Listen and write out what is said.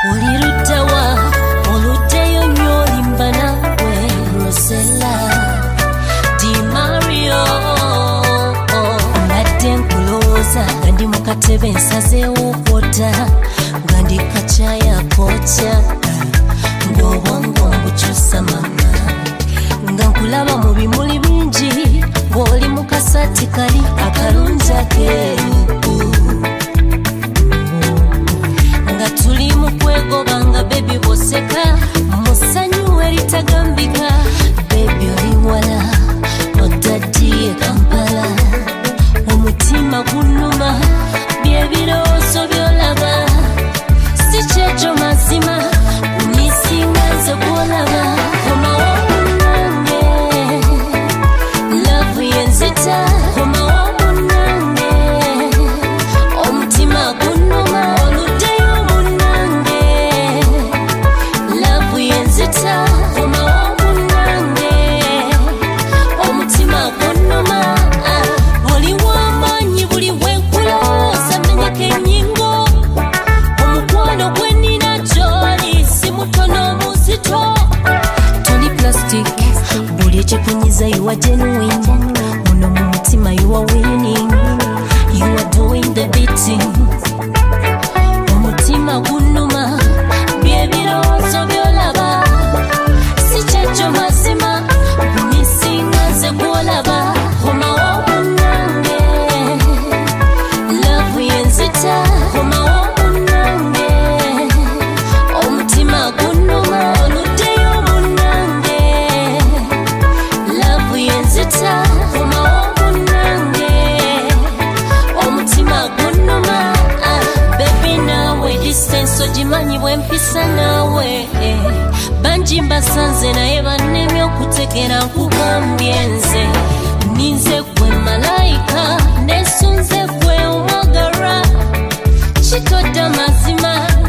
Olirutawa oluteyo nyolimbana we Rosella Di Mario Mbadde nkuloza Gandi mukatebe nsazeewo kwota Gandi kachaya kocha Ngobongo mbuchusa mama Nga nkulaba mu bimuli bingi Ng'oli mu kasati kali akalungi akeeru Nga tuli mu kwegobanga baby boseka Musanyu eritagambika Baby oli wala Otaddiye Kampala Omutima gunnuma Byebirowoozo by'olaba Si kyekyo mazima Unisinga nze gw'olaba Komawo munnange Love yenzita Komawo munnange Omutima gunnuma Oluddeyo munnange Love yenzita Komawo munnange Omutima gunnuma Oliwo amaanyi buli wenkulooza menyako ennyingo Omukwano gwe nnina gy'oli si mutono muzito Toli plastic buli ekikunyiza you are genuine Muno mu mutima you are winning You are doing the beating Omutima gunnuma byebirowoozo by'olaba Si kyekyo mazima Unisinga nze gw'olaba Komawo munnange Love yenzita Komawo munnange Omutima gunnuma Oluddeyo munnange Love yenzita Komawo munnange Omutima gunnuma Baby nawe distance ogimanyi bwempisa naawe Bangi mbasanze naye bannemye okutegera nkugambye nze Ninze gwe malayika nesunze gwe omwagala Kitodde amazima